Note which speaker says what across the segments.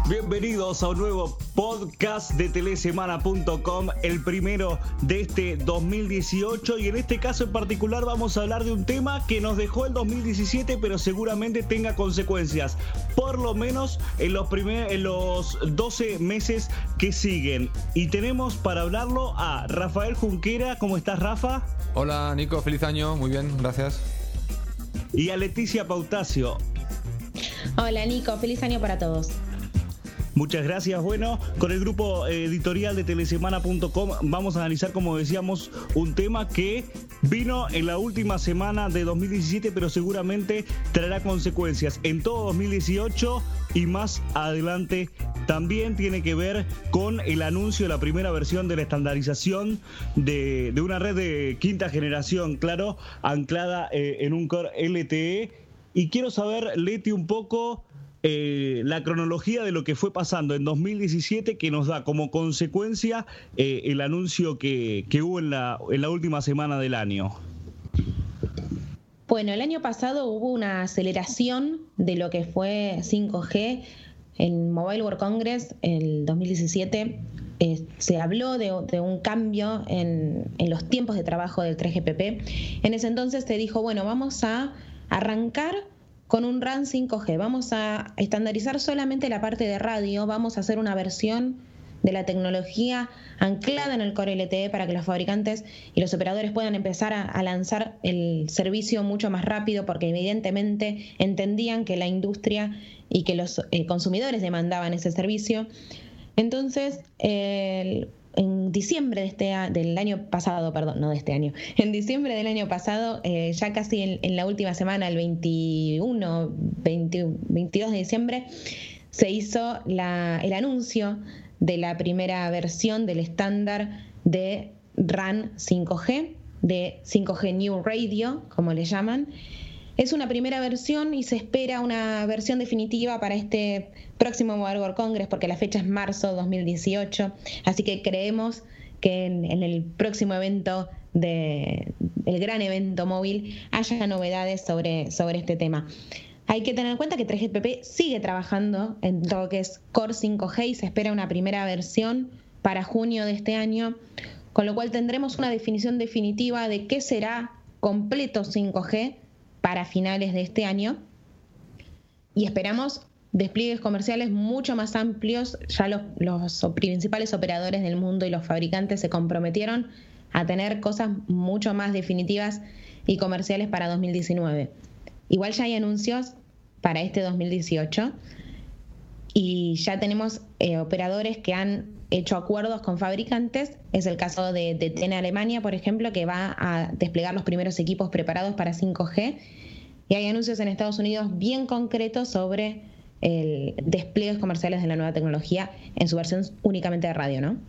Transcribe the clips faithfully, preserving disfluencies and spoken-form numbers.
Speaker 1: Bienvenidos a un nuevo podcast de telesemana punto com, el primero de este dos mil dieciocho, y en este caso en particular vamos a hablar de un tema que nos dejó el dos mil diecisiete, pero seguramente tenga consecuencias, por lo menos en los, primer, en los doce meses que siguen. Y tenemos para hablarlo a Rafael Junquera. ¿Cómo estás, Rafa?
Speaker 2: Hola, Nico, feliz año, muy bien, gracias.
Speaker 1: Y a Leticia Pautacio.
Speaker 3: Hola, Nico, feliz año para todos.
Speaker 1: Muchas gracias. Bueno, con el grupo editorial de telesemana punto com vamos a analizar, como decíamos, un tema que vino en la última semana de dos mil diecisiete, pero seguramente traerá consecuencias en todo dos mil dieciocho y más adelante. También tiene que ver con el anuncio de la primera versión de la estandarización de, de una red de quinta generación, claro, anclada eh, en un core L T E. Y quiero saber, Leti, un poco Eh, la cronología de lo que fue pasando en dos mil diecisiete, que nos da como consecuencia eh, el anuncio que, que hubo en la, en la última semana del año.
Speaker 3: Bueno, el año pasado hubo una aceleración de lo que fue cinco G en Mobile World Congress. El dos mil diecisiete eh, se habló de, de un cambio en, en los tiempos de trabajo del tres G P P. En ese entonces se dijo, bueno, vamos a arrancar con un RAN cinco G, vamos a estandarizar solamente la parte de radio, vamos a hacer una versión de la tecnología anclada en el core L T E para que los fabricantes y los operadores puedan empezar a, a lanzar el servicio mucho más rápido, porque evidentemente entendían que la industria y que los eh, consumidores demandaban ese servicio. Entonces, eh, en diciembre de este, del año pasado, perdón, no de este año, en diciembre del año pasado, eh, ya casi en, en la última semana, el veintiuno, veinte, veintidós de diciembre, se hizo la, el anuncio de la primera versión del estándar de RAN cinco G, de cinco G New Radio, como le llaman. Es una primera versión y se espera una versión definitiva para este próximo Mobile World Congress, porque la fecha es marzo dos mil dieciocho, así que creemos que en, en el próximo evento, de, el gran evento móvil, haya novedades sobre, sobre este tema. Hay que tener en cuenta que tres G P P sigue trabajando en lo que es Core cinco G y se espera una primera versión para junio de este año, con lo cual tendremos una definición definitiva de qué será completo cinco G para finales de este año, y esperamos despliegues comerciales mucho más amplios. Ya los, los principales operadores del mundo y los fabricantes se comprometieron a tener cosas mucho más definitivas y comerciales para dos mil diecinueve. Igual ya hay anuncios para este dos mil dieciocho y ya tenemos eh, operadores que han hecho acuerdos con fabricantes. Es el caso de, de T E N Alemania, por ejemplo, que va a desplegar los primeros equipos preparados para cinco G, y hay anuncios en Estados Unidos bien concretos sobre el despliegues comerciales de la nueva tecnología en su versión únicamente de radio, ¿no?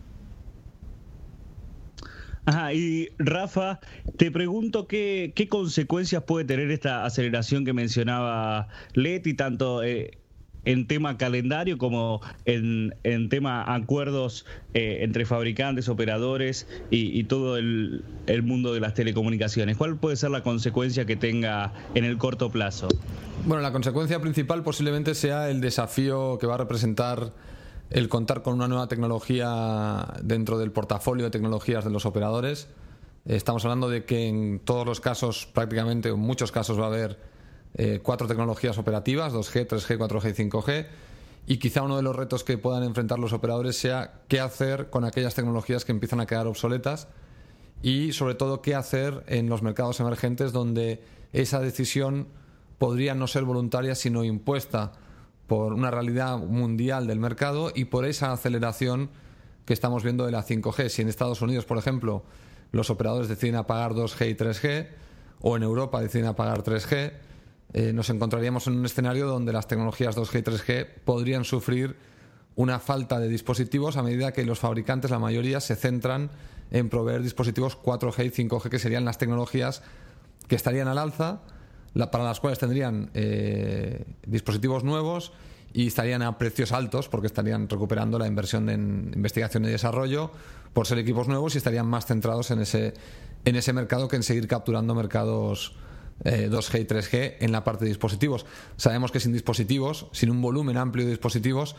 Speaker 1: Ajá, y Rafa, te pregunto qué, qué consecuencias puede tener esta aceleración que mencionaba Leti, tanto eh, en tema calendario como en, en tema acuerdos eh, entre fabricantes, operadores y, y todo el, el mundo de las telecomunicaciones. ¿Cuál puede ser la consecuencia que tenga en el corto plazo?
Speaker 2: Bueno, la consecuencia principal posiblemente sea el desafío que va a representar el contar con una nueva tecnología dentro del portafolio de tecnologías de los operadores. Estamos hablando de que en todos los casos, prácticamente en muchos casos, va a haber eh, cuatro tecnologías operativas, dos G, tres G, cuatro G y cinco G, y quizá uno de los retos que puedan enfrentar los operadores sea qué hacer con aquellas tecnologías que empiezan a quedar obsoletas, y sobre todo qué hacer en los mercados emergentes donde esa decisión podría no ser voluntaria sino impuesta por una realidad mundial del mercado y por esa aceleración que estamos viendo de la cinco G. Si en Estados Unidos, por ejemplo, los operadores deciden apagar dos G y tres G, o en Europa deciden apagar tres G, eh, nos encontraríamos en un escenario donde las tecnologías dos G y tres G podrían sufrir una falta de dispositivos a medida que los fabricantes, la mayoría, se centran en proveer dispositivos cuatro G y cinco G, que serían las tecnologías que estarían al alza, la, para las cuales tendrían eh, dispositivos nuevos y estarían a precios altos porque estarían recuperando la inversión en investigación y desarrollo por ser equipos nuevos y estarían más centrados en ese, en ese mercado que en seguir capturando mercados eh, dos G y tres G en la parte de dispositivos. Sabemos que sin dispositivos, sin un volumen amplio de dispositivos,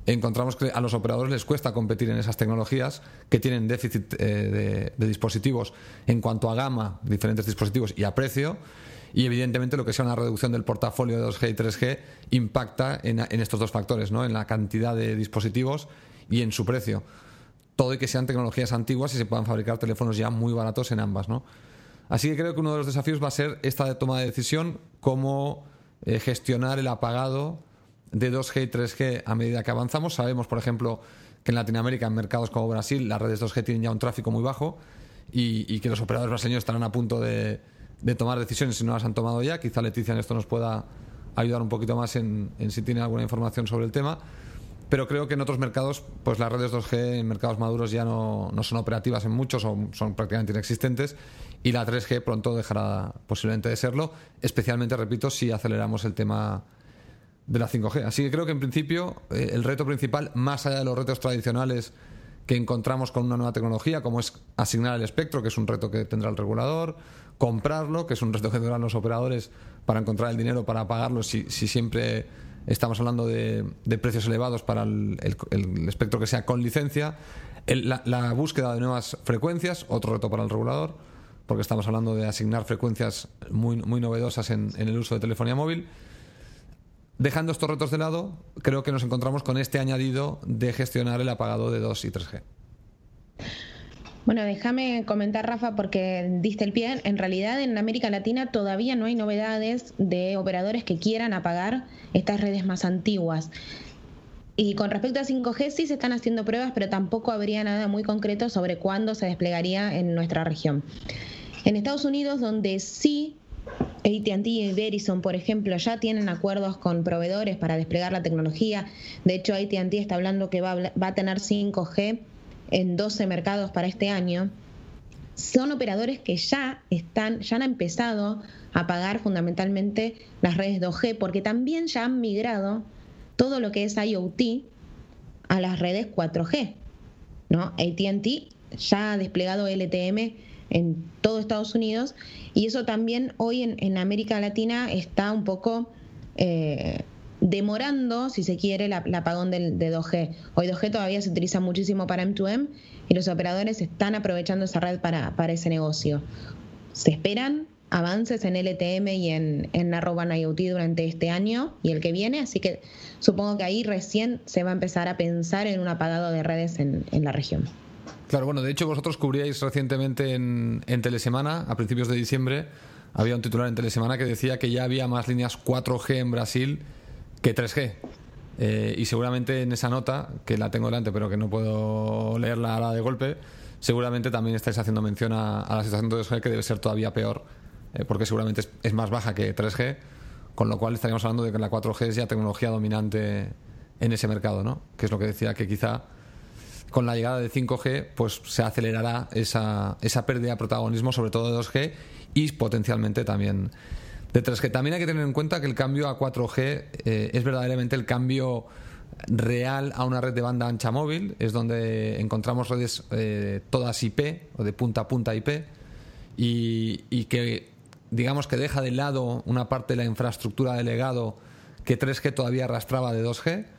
Speaker 2: encontramos que a los operadores les cuesta competir en esas tecnologías que tienen déficit eh, de, de dispositivos en cuanto a gama, diferentes dispositivos y a precio, y evidentemente lo que sea una reducción del portafolio de dos G y tres G impacta en, en estos dos factores, ¿no? En la cantidad de dispositivos y en su precio. Todo y que sean tecnologías antiguas y se puedan fabricar teléfonos ya muy baratos en ambas, ¿no? Así que creo que uno de los desafíos va a ser esta toma de decisión, cómo eh, gestionar el apagado de dos G y tres G a medida que avanzamos. Sabemos, por ejemplo, que en Latinoamérica, en mercados como Brasil, las redes dos G tienen ya un tráfico muy bajo y, y que los operadores brasileños estarán a punto de, de tomar decisiones si no las han tomado ya. Quizá Leticia en esto nos pueda ayudar un poquito más en, en si tiene alguna información sobre el tema. Pero creo que en otros mercados, pues las redes dos G en mercados maduros ya no, no son operativas en muchos, o son prácticamente inexistentes, y la tres G pronto dejará posiblemente de serlo, especialmente, repito, si aceleramos el tema de la cinco G. Así que creo que en principio eh, el reto principal, más allá de los retos tradicionales que encontramos con una nueva tecnología, como es asignar el espectro, que es un reto que tendrá el regulador, comprarlo, que es un reto que tendrán los operadores para encontrar el dinero para pagarlo si, si siempre estamos hablando de, de precios elevados para el, el, el espectro que sea con licencia, el, la, la búsqueda de nuevas frecuencias, otro reto para el regulador, porque estamos hablando de asignar frecuencias muy, muy novedosas en, en el uso de telefonía móvil. Dejando estos retos de lado, creo que nos encontramos con este añadido de gestionar el apagado de dos y tres G.
Speaker 3: Bueno, déjame comentar, Rafa, porque diste el pie. En realidad, en América Latina todavía no hay novedades de operadores que quieran apagar estas redes más antiguas. Y con respecto a cinco G, sí se están haciendo pruebas, pero tampoco habría nada muy concreto sobre cuándo se desplegaría en nuestra región. En Estados Unidos, donde sí A T and T y Verizon, por ejemplo, ya tienen acuerdos con proveedores para desplegar la tecnología. De hecho, A T and T está hablando que va a, va a tener cinco G en doce mercados para este año. Son operadores que ya están, ya han empezado a pagar fundamentalmente las redes dos G, porque también ya han migrado todo lo que es IoT a las redes cuatro G, ¿no? A T and T ya ha desplegado L T M en todo Estados Unidos, y eso también hoy en, en América Latina está un poco eh, demorando, si se quiere, la, la apagón del, de dos G. Hoy dos G todavía se utiliza muchísimo para M dos M y los operadores están aprovechando esa red para, para ese negocio. Se esperan avances en L T M y en, en Narrowband IoT durante este año y el que viene, así que supongo que ahí recién se va a empezar a pensar en un apagado de redes en, en la región.
Speaker 2: Claro, bueno, de hecho vosotros cubríais recientemente en, en Telesemana, a principios de diciembre, había un titular en Telesemana que decía que ya había más líneas cuatro G en Brasil que tres G. Eh, y seguramente en esa nota, que la tengo delante pero que no puedo leerla ahora de golpe, seguramente también estáis haciendo mención a, a la situación de dos G, que debe ser todavía peor, eh, porque seguramente es, es más baja que tres G, con lo cual estaríamos hablando de que la cuatro G es ya tecnología dominante en ese mercado, ¿no? Que es lo que decía, que quizá con la llegada de cinco G pues se acelerará esa, esa pérdida de protagonismo, sobre todo de dos G y potencialmente también de tres G. También hay que tener en cuenta que el cambio a cuatro G eh, es verdaderamente el cambio real a una red de banda ancha móvil. Es donde encontramos redes eh, todas I P o de punta a punta I P, y, y que digamos que deja de lado una parte de la infraestructura de legado que tres G todavía arrastraba de dos G,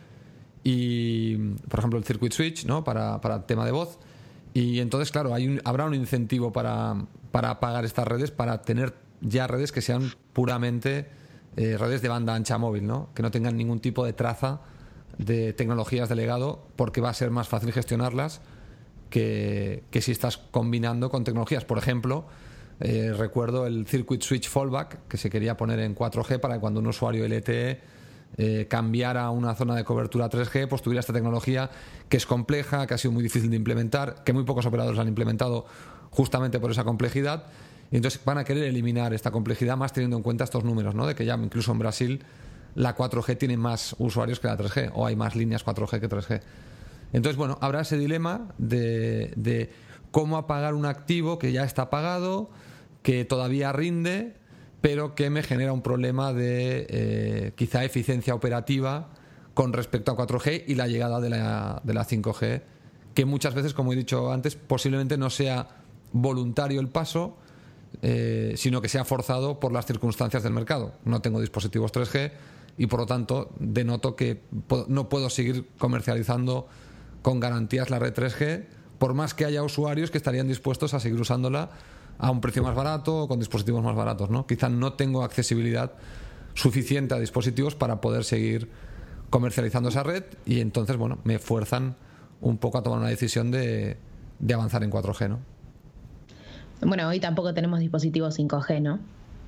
Speaker 2: y por ejemplo el circuit switch, ¿no? para, para el tema de voz. Y entonces, claro, hay un, habrá un incentivo para, para apagar estas redes, para tener ya redes que sean puramente eh, redes de banda ancha móvil, ¿no? Que no tengan ningún tipo de traza de tecnologías de legado, porque va a ser más fácil gestionarlas que, que si estás combinando con tecnologías. Por ejemplo, eh, recuerdo el circuit switch fallback que se quería poner en cuatro G para que cuando un usuario L T E eh, cambiara a una zona de cobertura tres G, pues tuviera esta tecnología que es compleja, que ha sido muy difícil de implementar, que muy pocos operadores la han implementado justamente por esa complejidad. Y entonces van a querer eliminar esta complejidad, más teniendo en cuenta estos números, ¿no? De que ya incluso en Brasil la cuatro G tiene más usuarios que la tres G, o hay más líneas cuatro G que tres G. Entonces, bueno, habrá ese dilema de, de cómo apagar un activo que ya está apagado, que todavía rinde, pero que me genera un problema de eh, quizá eficiencia operativa con respecto a cuatro G y la llegada de la, de la cinco G, que muchas veces, como he dicho antes, posiblemente no sea voluntario el paso, Eh, sino que sea forzado por las circunstancias del mercado. No tengo dispositivos tres G, y por lo tanto denoto que no puedo seguir comercializando con garantías la red tres G, por más que haya usuarios que estarían dispuestos a seguir usándola a un precio más barato o con dispositivos más baratos, ¿no? Quizá no tengo accesibilidad suficiente a dispositivos para poder seguir comercializando esa red, y entonces, bueno, me fuerzan un poco a tomar una decisión de, de avanzar en cuatro G, ¿no?
Speaker 3: Bueno, hoy tampoco tenemos dispositivos cinco G, ¿no?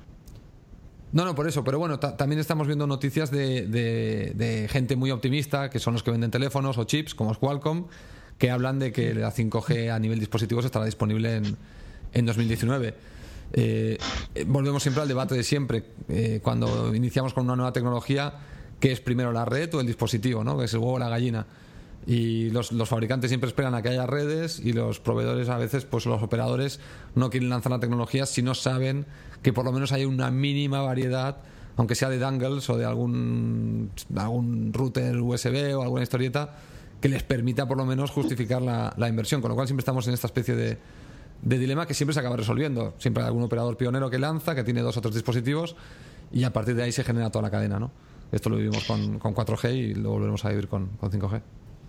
Speaker 2: No, no, por eso, pero bueno, también estamos viendo noticias de, de, de gente muy optimista, que son los que venden teléfonos o chips, como es Qualcomm, que hablan de que la cinco G a nivel dispositivos estará disponible en, en dos mil diecinueve. Eh, volvemos siempre al debate de siempre, eh, cuando iniciamos con una nueva tecnología, ¿qué es primero, la red o el dispositivo, ¿no? Que es el huevo o la gallina. Y los, los fabricantes siempre esperan a que haya redes, y los proveedores, a veces, pues los operadores no quieren lanzar la tecnología si no saben que por lo menos hay una mínima variedad, aunque sea de dongles o de algún, algún router U S B o alguna historieta, que les permita por lo menos justificar la, la inversión. Con lo cual siempre estamos en esta especie de, de dilema que siempre se acaba resolviendo. Siempre hay algún operador pionero que lanza, que tiene dos o tres dispositivos, y a partir de ahí se genera toda la cadena, ¿no? Esto lo vivimos con, con cuatro G y lo volveremos a vivir con, con cinco G.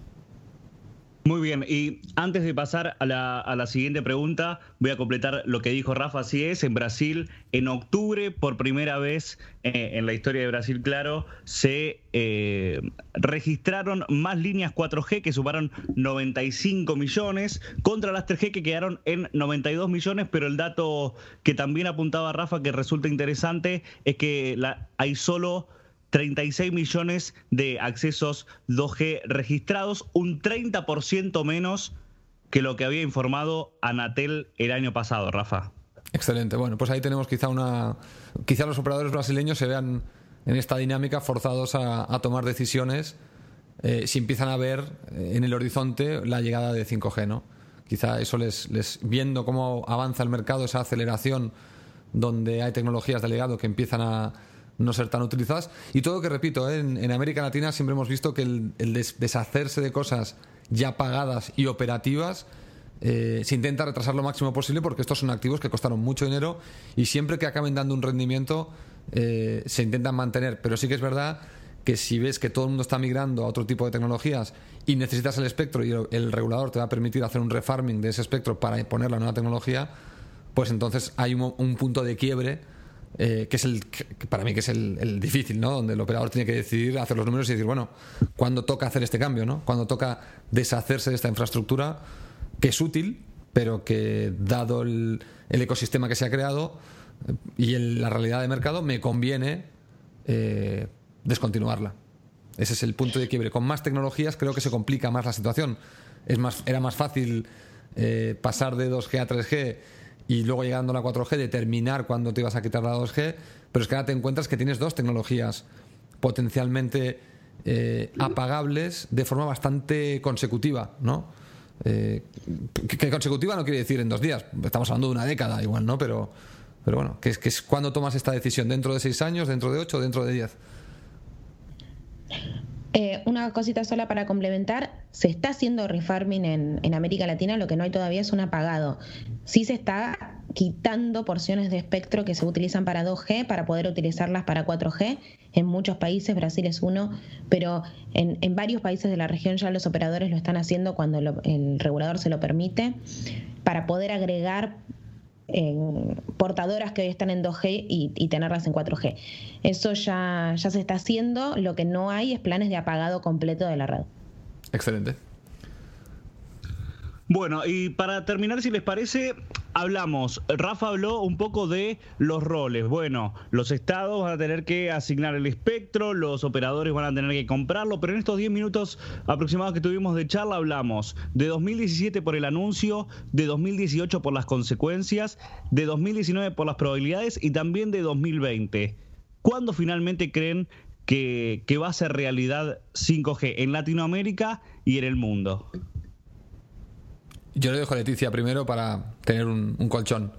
Speaker 1: Muy bien, y antes de pasar a la, a la siguiente pregunta, voy a completar lo que dijo Rafa. Así es, en Brasil, en octubre, por primera vez eh, en la historia de Brasil, claro, se eh, registraron más líneas cuatro G, que sumaron noventa y cinco millones, contra las tres G, que quedaron en noventa y dos millones, pero el dato que también apuntaba Rafa, que resulta interesante, es que la, hay solo treinta y seis millones de accesos dos G registrados, un treinta por ciento menos que lo que había informado Anatel el año pasado, Rafa.
Speaker 2: Excelente. Bueno, pues ahí tenemos quizá una... Quizá los operadores brasileños se vean en esta dinámica forzados a, a tomar decisiones eh, si empiezan a ver en el horizonte la llegada de cinco G, ¿no? Quizá eso les, les... Viendo cómo avanza el mercado, esa aceleración donde hay tecnologías de legado que empiezan a no ser tan utilizadas. Y todo que repito, ¿eh? en, en América Latina siempre hemos visto que el, el des, deshacerse de cosas ya pagadas y operativas eh, se intenta retrasar lo máximo posible, porque estos son activos que costaron mucho dinero, y siempre que acaben dando un rendimiento eh, se intentan mantener. Pero sí que es verdad que si ves que todo el mundo está migrando a otro tipo de tecnologías y necesitas el espectro, y el, el regulador te va a permitir hacer un refarming de ese espectro para poner la nueva tecnología, pues entonces hay un, un punto de quiebre Eh, que es el que para mí que es el, el difícil, ¿no? Donde el operador tiene que decidir, hacer los números y decir, bueno, ¿cuándo toca hacer este cambio, ¿no? ¿Cuándo toca deshacerse de esta infraestructura que es útil, pero que, dado el, el ecosistema que se ha creado y el, la realidad de mercado, me conviene eh, descontinuarla? Ese es el punto de quiebre. Con más tecnologías creo que se complica más la situación. Es más, era más fácil eh, pasar de dos G a tres G y luego, llegando a la cuatro G, determinar cuándo te ibas a quitar la dos G, pero es que ahora te encuentras que tienes dos tecnologías potencialmente eh, apagables de forma bastante consecutiva, ¿no? Eh, que, que consecutiva no quiere decir en dos días, estamos hablando de una década igual, ¿no? Pero, pero bueno, que es, que es cuando tomas esta decisión, dentro de seis años, dentro de ocho, dentro de diez.
Speaker 3: Eh, una cosita sola para complementar: se está haciendo refarming en, en América Latina, lo que no hay todavía es un apagado. Sí se está quitando porciones de espectro que se utilizan para dos G para poder utilizarlas para cuatro G en muchos países. Brasil es uno, pero en, en varios países de la región ya los operadores lo están haciendo cuando lo, el regulador se lo permite, para poder agregar en portadoras que hoy están en dos G y, y tenerlas en cuatro G. Eso ya, ya se está haciendo. Lo que no hay es planes de apagado completo de la red.
Speaker 2: Excelente.
Speaker 1: Bueno, y para terminar, si les parece, hablamos, Rafa habló un poco de los roles. Bueno, los estados van a tener que asignar el espectro, los operadores van a tener que comprarlo, pero en estos diez minutos aproximados que tuvimos de charla hablamos de dos mil diecisiete por el anuncio, de dos mil dieciocho por las consecuencias, de dos mil diecinueve por las probabilidades y también de dos mil veinte. ¿Cuándo finalmente creen que, que va a ser realidad cinco G en Latinoamérica y en el mundo?
Speaker 2: Yo le dejo a Leticia primero para tener un, un colchón.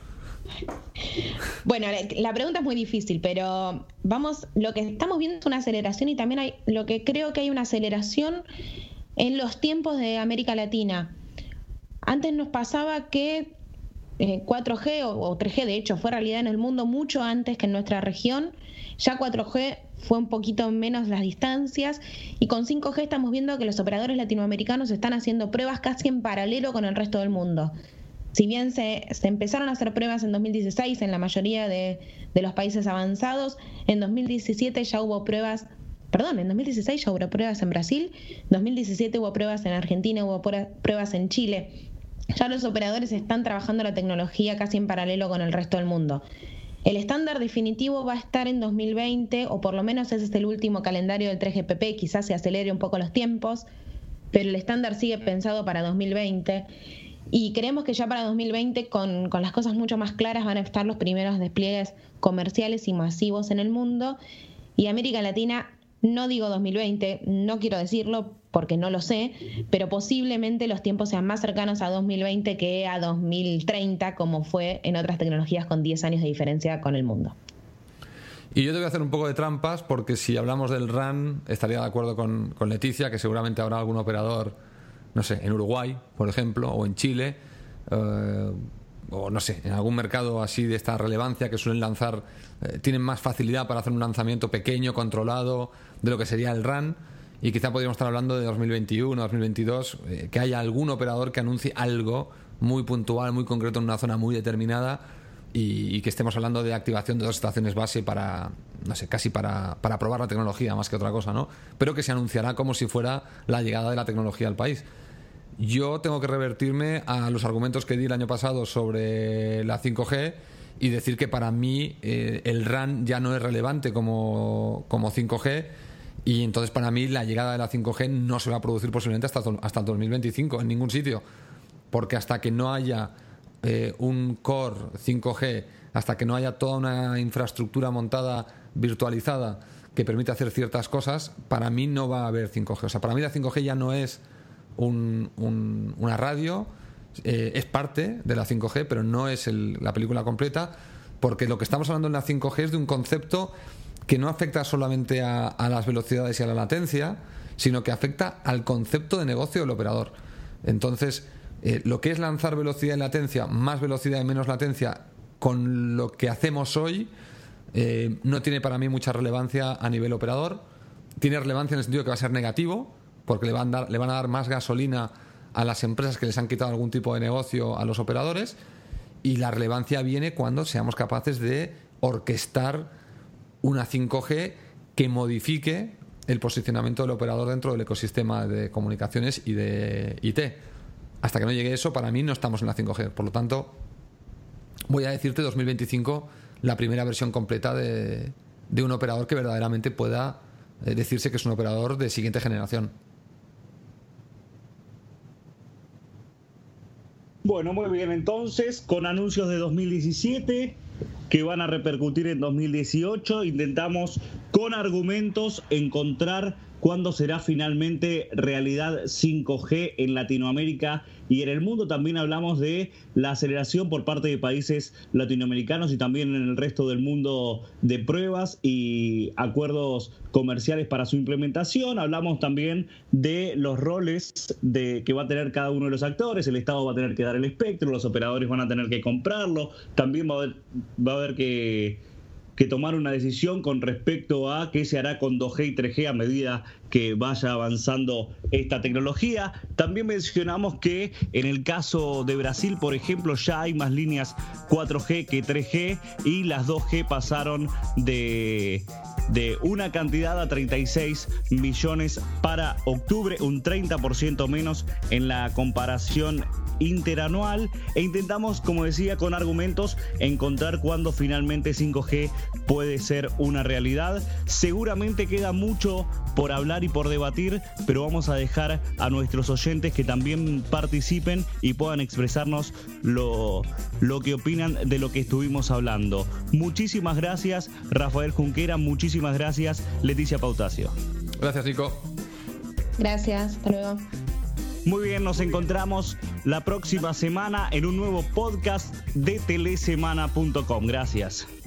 Speaker 3: Bueno, la pregunta es muy difícil, pero vamos, lo que estamos viendo es una aceleración, y también hay lo que creo que hay una aceleración en los tiempos de América Latina. Antes nos pasaba que eh, cuatro G o, o tres G, de hecho, fue realidad en el mundo mucho antes que en nuestra región. Ya cuatro G fue un poquito menos las distancias, y con cinco G estamos viendo que los operadores latinoamericanos están haciendo pruebas casi en paralelo con el resto del mundo. Si bien se, se empezaron a hacer pruebas en dos mil dieciséis en la mayoría de, de los países avanzados, en dos mil diecisiete ya hubo pruebas, perdón, en dos mil dieciséis ya hubo pruebas en Brasil, en dos mil diecisiete hubo pruebas en Argentina, hubo pruebas en Chile. Ya los operadores están trabajando la tecnología casi en paralelo con el resto del mundo. El estándar definitivo va a estar en dos mil veinte, o por lo menos ese es el último calendario del tres G P P, quizás se acelere un poco los tiempos, pero el estándar sigue pensado para dos mil veinte. Y creemos que ya para dos mil veinte, con, con las cosas mucho más claras, van a estar los primeros despliegues comerciales y masivos en el mundo. Y América Latina, no digo dos mil veinte, no quiero decirlo porque no lo sé, pero posiblemente los tiempos sean más cercanos a dos mil veinte que a dos mil treinta, como fue en otras tecnologías con diez años de diferencia con el mundo.
Speaker 2: Y yo te voy a hacer un poco de trampas, porque si hablamos del R A N, estaría de acuerdo con, con Leticia, que seguramente habrá algún operador, no sé, en Uruguay, por ejemplo, o en Chile, eh, o no sé, en algún mercado así de esta relevancia que suelen lanzar, eh, tienen más facilidad para hacer un lanzamiento pequeño, controlado, de lo que sería el R A N, y quizá podríamos estar hablando de dos mil veintiuno, dos mil veintidós, eh, que haya algún operador que anuncie algo muy puntual, muy concreto en una zona muy determinada, y, y que estemos hablando de activación de dos estaciones base para, no sé, casi para, para probar la tecnología más que otra cosa, ¿no? Pero que se anunciará como si fuera la llegada de la tecnología al país. Yo tengo que revertirme a los argumentos que di el año pasado sobre la cinco G y decir que para mí eh, el R A N ya no es relevante como, como cinco G, y entonces para mí la llegada de la cinco G no se va a producir posiblemente hasta, hasta el dos mil veinticinco en ningún sitio, porque hasta que no haya eh, un core cinco G, hasta que no haya toda una infraestructura montada, virtualizada, que permite hacer ciertas cosas, para mí no va a haber cinco G. O sea, para mí la cinco G ya no es un, un, una radio, eh, es parte de la cinco G, pero no es el, la película completa, porque lo que estamos hablando en la cinco G es de un concepto que no afecta solamente a, a las velocidades y a la latencia, sino que afecta al concepto de negocio del operador. Entonces, eh, lo que es lanzar velocidad y latencia, más velocidad y menos latencia, con lo que hacemos hoy, eh, no tiene para mí mucha relevancia a nivel operador. Tiene relevancia en el sentido que va a ser negativo, porque le van a dar, le van a dar más gasolina a las empresas que les han quitado algún tipo de negocio a los operadores, y la relevancia viene cuando seamos capaces de orquestar una cinco G que modifique el posicionamiento del operador dentro del ecosistema de comunicaciones y de I T. Hasta que no llegue eso, para mí no estamos en la cinco G. Por lo tanto, voy a decirte dos mil veinticinco la primera versión completa de, de un operador que verdaderamente pueda eh, decirse que es un operador de siguiente generación.
Speaker 1: Bueno, muy bien, entonces, con anuncios de dos mil diecisiete que van a repercutir en dos mil dieciocho, intentamos con argumentos encontrar cuándo será finalmente realidad cinco G en Latinoamérica y en el mundo. También hablamos de la aceleración por parte de países latinoamericanos y también en el resto del mundo de pruebas y acuerdos comerciales para su implementación. Hablamos también de los roles de, que va a tener cada uno de los actores. El Estado va a tener que dar el espectro, los operadores van a tener que comprarlo. También va a haber, va a haber que... que tomar una decisión con respecto a qué se hará con dos G y tres G a medida que vaya avanzando esta tecnología. También mencionamos que en el caso de Brasil, por ejemplo, ya hay más líneas cuatro G que tres G y las dos G pasaron de, de una cantidad a treinta y seis millones para octubre, un treinta por ciento menos en la comparación interanual, e intentamos, como decía, con argumentos encontrar cuándo finalmente cinco G puede ser una realidad. Seguramente queda mucho por hablar y por debatir, pero vamos a dejar a nuestros oyentes que también participen y puedan expresarnos lo, lo que opinan de lo que estuvimos hablando. Muchísimas gracias, Rafael Junquera, muchísimas gracias, Leticia Pautacio.
Speaker 2: Gracias, Nico.
Speaker 3: Gracias, hasta luego.
Speaker 1: Muy bien, nos encontramos la próxima semana en un nuevo podcast de telesemana punto com. Gracias.